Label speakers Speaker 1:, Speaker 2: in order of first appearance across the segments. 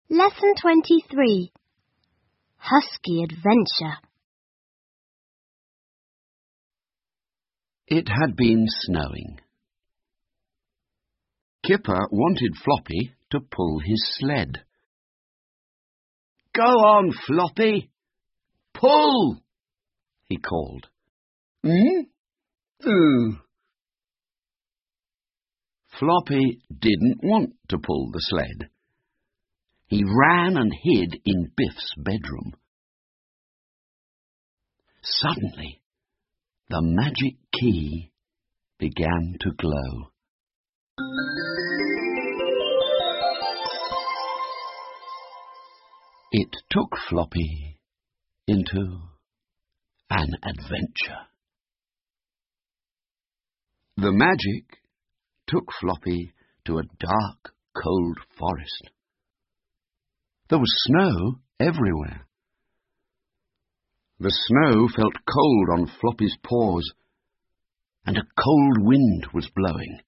Speaker 1: Lesson 23. Husky Adventure.
Speaker 2: It had been snowing. Kipper wanted Floppy to pull his sled. "Go on, Floppy! Pull!" he called. Floppy didn't want to pull the sled. He ran and hid in Biff's bedroom. Suddenly, the magic key began to glow. It took Floppy into an adventure. The magic took Floppy to a dark, cold forest. There was snow everywhere. The snow felt cold on Floppy's paws, and a cold wind was blowing.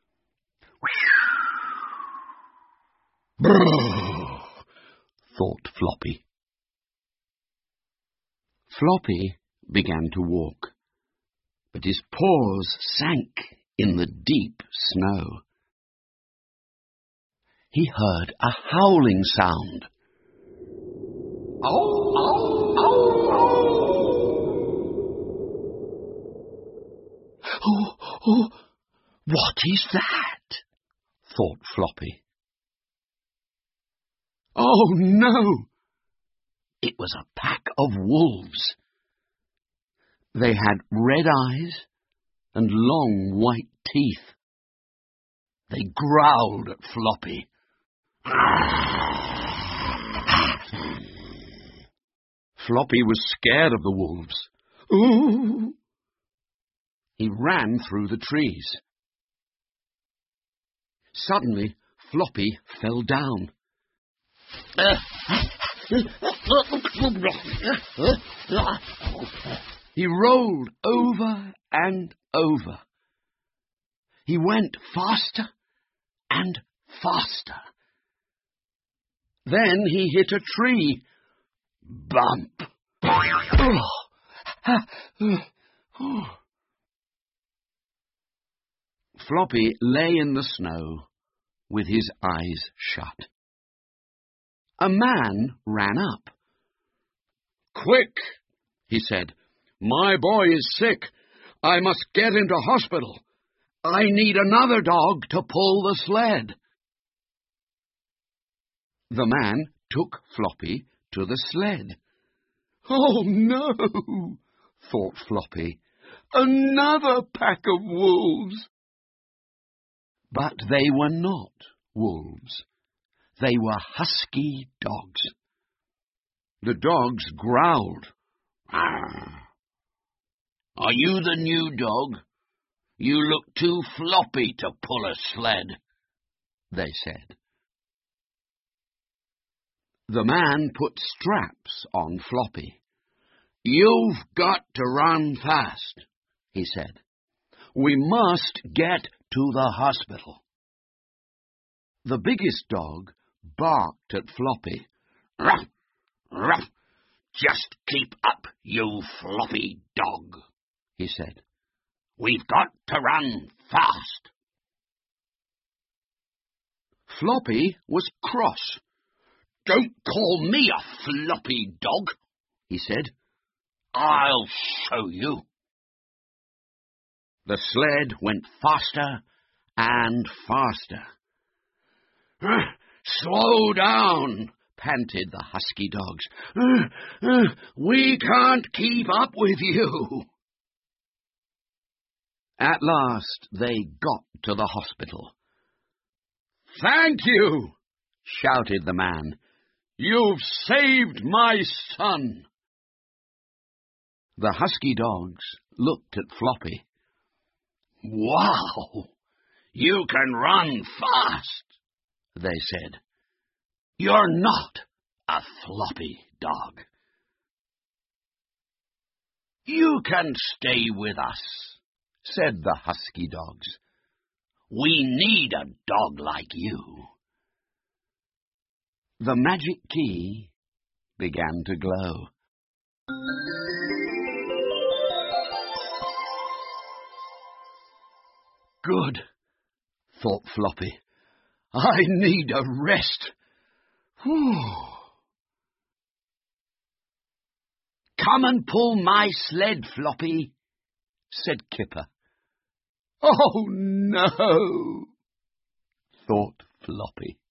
Speaker 2: "Brrr," thought Floppy. Floppy began to walk, but his paws sank in the deep snow. He heard a howling sound. "Ow, ow, ow, ow!" Oh, what is that?" thought Floppy. Oh no! It was a pack of wolves. They had red eyes and long white teeth. They growled at Floppy. Floppy was scared of the wolves. Ooh! He ran through the trees. Suddenly, Floppy fell down. He rolled over and over. He went faster and faster. Then he hit a tree. Bump! Floppy lay in the snow with his eyes shut. A man ran up. "Quick," he said. "My boy is sick. I must get into hospital. I need another dog to pull the sled." The man took Floppy to the sled. "Oh, no," thought Floppy. "Another pack of wolves." But they were not wolves. They were husky dogs. The dogs growled. "Arr! Are you the new dog? You look too floppy to pull a sled," they said. The man put straps on Floppy. "You've got to run fast," he said. "We must get to the hospital." The biggest dog barked at Floppy. "Ruff, ruff, just keep up, you floppy dog," he said. "We've got to run fast." Floppy was cross. "Don't call me a floppy dog," he said. "I'll show you." The sled went faster and faster. "Slow down," panted the husky dogs. "We can't keep up with you." At last they got to the hospital. "Thank you," shouted the man. "You've saved my son." The husky dogs looked at Floppy. "Wow, you can run fast," they said. "You're not a floppy dog." "You can stay with us," said the husky dogs. "We need a dog like you." The magic key began to glow. Good, thought Floppy. I need a rest. Whew. Come and pull my sled, Floppy, said Kipper. Oh, no, thought Floppy.